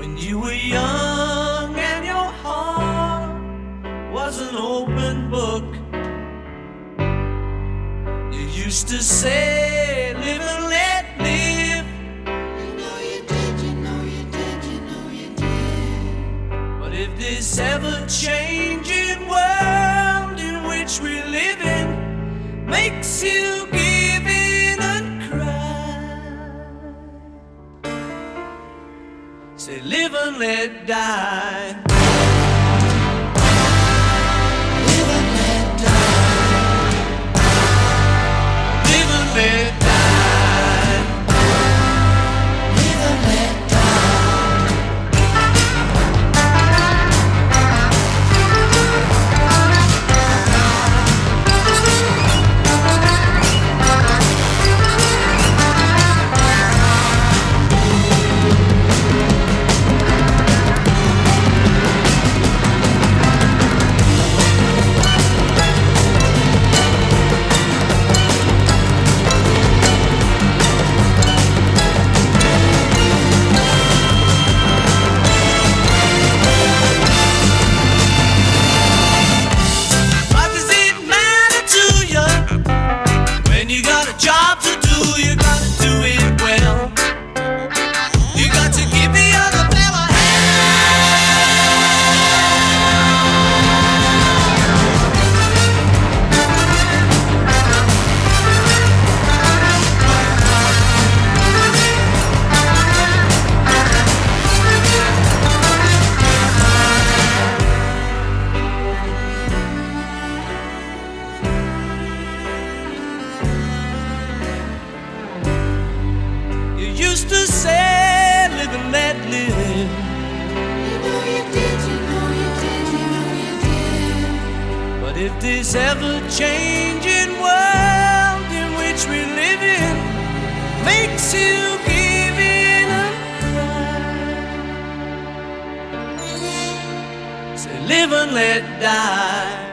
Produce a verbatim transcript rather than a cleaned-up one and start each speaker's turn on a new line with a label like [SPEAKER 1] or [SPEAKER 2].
[SPEAKER 1] When you were young and your heart was an open book, you used to say, live and let live.
[SPEAKER 2] You know you did, you know you did, you know you did.
[SPEAKER 1] But if this ever-changing world in which we live in makes you give in and cry, say live and let die.
[SPEAKER 2] Live and let die.
[SPEAKER 1] Live and let die.
[SPEAKER 2] Live and let
[SPEAKER 1] job to do, you gotta do it well. You got to give the other fella used to say, live and let live.
[SPEAKER 2] You know you did, you know you did, you know you did.
[SPEAKER 1] But if this ever-changing world in which we live in makes you give in and cry, say live and let die.